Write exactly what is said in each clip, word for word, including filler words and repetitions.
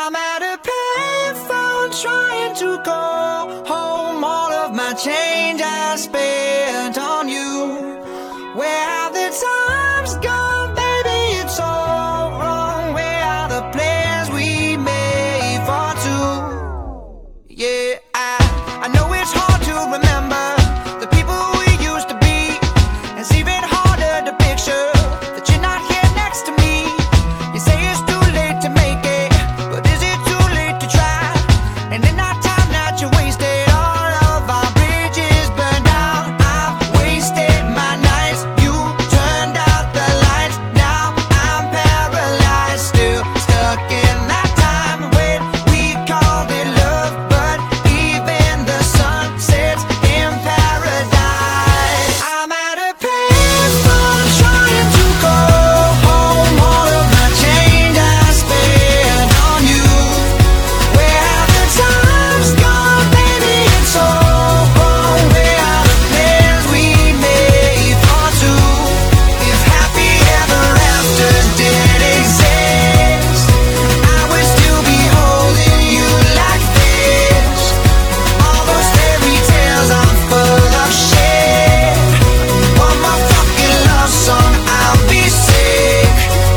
I'm at a payphone trying to call home. All of my change I spent on you. Where have the times gone, baby? It's all wrong. Where are the plans we made for two? Yeah, I, I know it's hard to remember the people we used to be. It's even harder to picture that you're not here next to me. You say it's too late to make it, but is it too late to try? And in that time that you wasted, all of our bridges burned out. I've wasted my nights, you turned out the lights. Now I'm paralyzed, still stuck in that time when we called it love. But even the sun sets in paradise. I'm at a payphone trying to call home. All of my change I spent on you. Where have the times gone, baby? It's all wrong. Where are the plans we made for two? If happy ever afters did exist, I would still be holding you like this. All those fairy tales are full of shit. One more fucking love song, I'll be sick.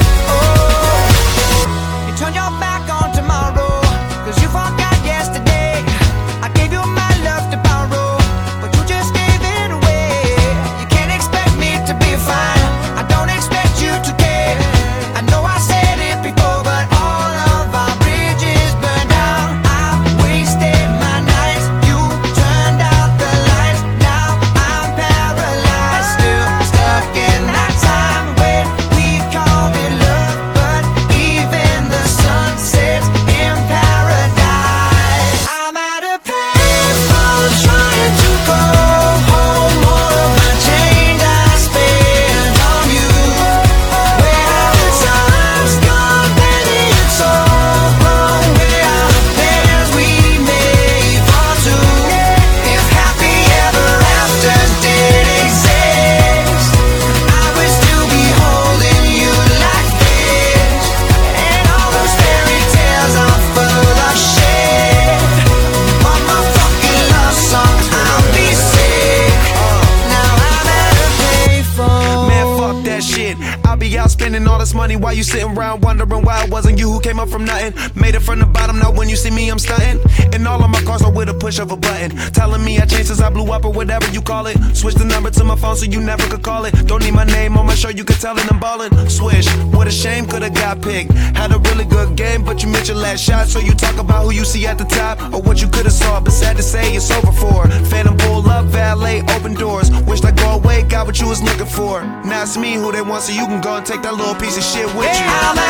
Oh, you turn your back on tomorrow, cause you forgot yesterday. I gave you my love to borrow, but you just gave it away. You can't expect me to be fine, I don't expect you to care. I know I said it before, but all of our bridges burned out. I've wasted my nights, you turned out the lights. Now I'm paralyzed, still stuck in that time when we called it love. But even the sun sets in paradise. I'm at a payphone trying to call home. All of my change I spent on you. Where have the times gone, baby? It's all wrong. Where are the plans we made for two? If happy ever afters did exist, I would still be holding you like this. And all those fairy tales are full of shit. One more fucking love song, I'll be sick. Now I'm at a payphone. Man, fuck that shit. I'll be out spending all this money while you sitting around wondering why it wasn't you who came up from nothing. Made it from the bottom, now when you see me, I'm stunting. And all of my cars are with a push of a button. Telling me I changed since I blew up or whatever you call it. Switch the number to my phone so you never could call it. Don't need my name on my show, you can tell it I'm ballin'. Swish, what a shame, could've got picked. Had a really good game, but you missed your last shot. So you talk about who you see at the top or what you could've saw. But sad to say, it's over for. Phantom pull up, valet, open doors. Wished I go away, got what you was looking for. Now it's me who they want, so you can go and take that little piece of shit with you. I'm